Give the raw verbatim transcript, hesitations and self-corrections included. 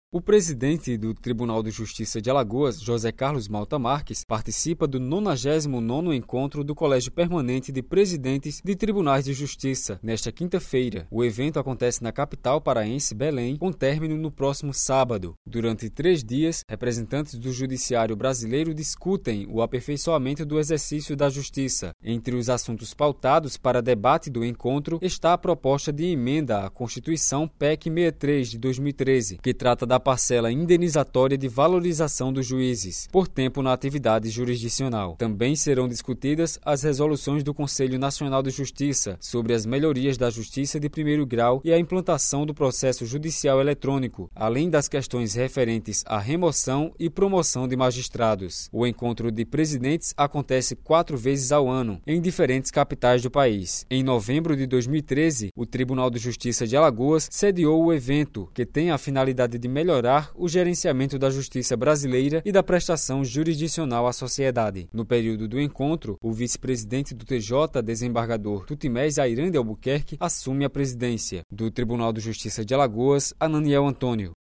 O presidente do Tribunal de Justiça de Alagoas, José Carlos Malta Marques, participa do nonagésimo nono encontro do Colégio Permanente de Presidentes de Tribunais de Justiça, nesta quinta-feira. O evento acontece na capital paraense, Belém, com término no próximo sábado. Durante três dias, representantes do Judiciário brasileiro discutem o aperfeiçoamento do exercício da justiça. Entre os assuntos pautados para debate do encontro está a proposta de emenda à Constituição P E C sessenta e três de dois mil e treze, que trata da parcela indenizatória de valorização dos juízes por tempo na atividade jurisdicional. Também serão discutidas as resoluções do Conselho Nacional de Justiça sobre as melhorias da justiça de primeiro grau e a implantação do processo judicial eletrônico, além das questões referentes à remoção e promoção de magistrados. O encontro de presidentes acontece quatro vezes ao ano, em diferentes capitais do país. Em novembro de dois mil e treze, o Tribunal de Justiça de Alagoas sediou o evento, que tem a finalidade de melhorar o gerenciamento da justiça brasileira e da prestação jurisdicional à sociedade. No período do encontro, o vice-presidente do T J, desembargador Tutimés Airande Albuquerque, assume a presidência. Do Tribunal de Justiça de Alagoas, Ananiel Antônio.